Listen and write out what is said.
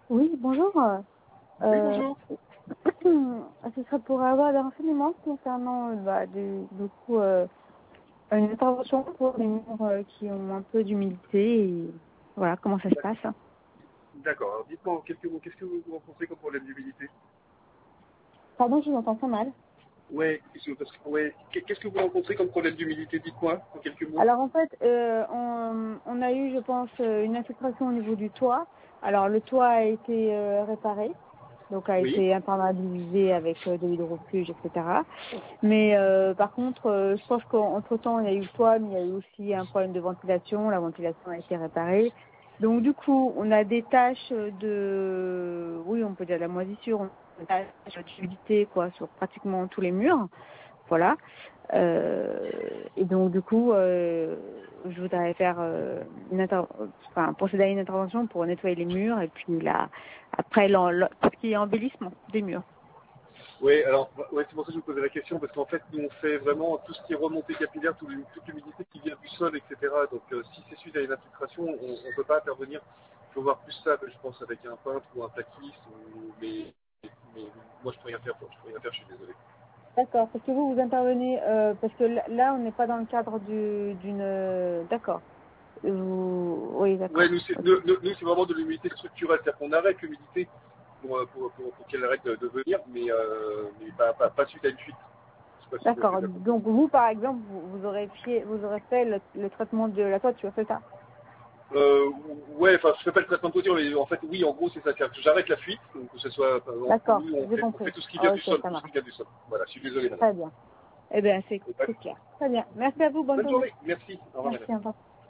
Oui, bonjour. Oui, bonjour. Ce serait pour avoir des renseignements concernant du coup, une intervention pour les murs qui ont un peu d'humidité et voilà comment ça se passe. D'accord. Alors, dites-moi en quelques mots, qu'est-ce que vous rencontrez comme problème d'humidité? Pardon, je vous entends très mal. Ouais, qu'est-ce que vous rencontrez comme problème d'humidité? Dites-moi en quelques mots. Alors en fait, on a eu, je pense, une infiltration au niveau du toit. Alors le toit a été réparé, donc a Oui. été imperméabilisé avec de l'hydrofuge, etc. Mais par contre, je pense qu'entre-temps, il y a eu le toit, mais il y a eu aussi un problème de ventilation. La ventilation a été réparée. Donc du coup, on a des taches oui, on peut dire de la moisissure, on a des taches d'humidité quoi, sur pratiquement tous les murs. Voilà. Et donc du coup, je voudrais faire procéder à une intervention pour nettoyer les murs et puis après tout ce qui est embellissement des murs. Oui, alors ouais, c'est pour ça que je vous posais la question, parce qu'en fait, nous on fait vraiment tout ce qui est remontée capillaire, toute l'humidité qui vient du sol, etc. Donc si c'est suite à une infiltration, on ne peut pas intervenir. Il faut voir plus ça, je pense, avec un peintre ou un plaquiste, mais moi je peux rien faire, je suis désolé. D'accord, parce que vous intervenez, parce que là, on n'est pas dans le cadre D'accord. Oui, Ouais, d'accord. nous, c'est vraiment de l'humidité structurelle, c'est-à-dire qu'on arrête l'humidité pour qu'elle arrête de venir, mais pas suite à une fuite. Je sais pas si D'accord. c'est bien compris. Donc vous, par exemple, vous aurez fait le traitement de la toiture, c'est ça? Ouais, enfin, je fais pas le traitement de clôture, mais en fait, oui, en gros, c'est ça. C'est-à-dire que j'arrête la fuite, donc que ce soit, D'accord, nous, j'ai on fait compris. tout ce qui vient du Ok, sol, ça tout ce qui marche. vient du sol. Voilà, je suis désolé, madame. Très bien. Eh bien, c'est clair. Très bien. Merci à vous, bonne Bonne journée. journée, merci. Au revoir, Merci, madame. au revoir.